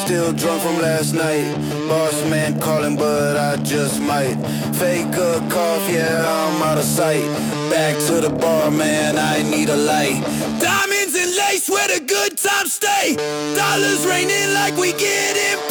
still drunk from last night. Boss man calling, but I just might fake a cough, yeah, I'm out of sight. Back to the bar, man, I need a light. Diamonds and lace where the good times stay. Dollars raining like we getting